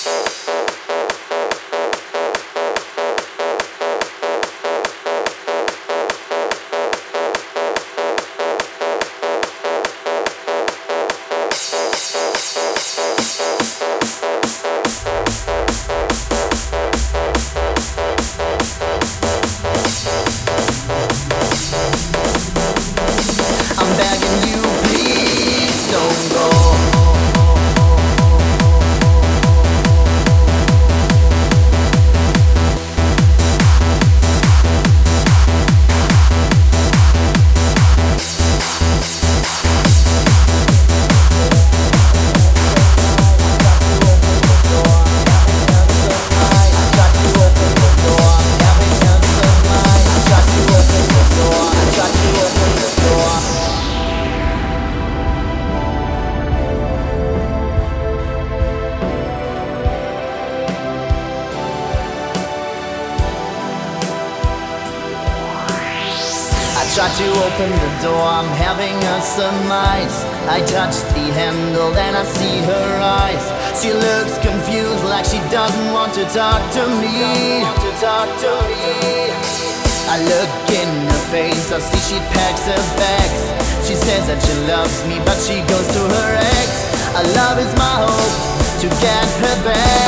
I'm begging you, please don't go. I tried to open the door, I'm having a surmise. I touch the handle, then I see her eyes. She looks confused, like she doesn't want to talk to me. I look in her face, I see she packs her bags. She says that she loves me, but she goes to her ex. Our love is my hope to get her back.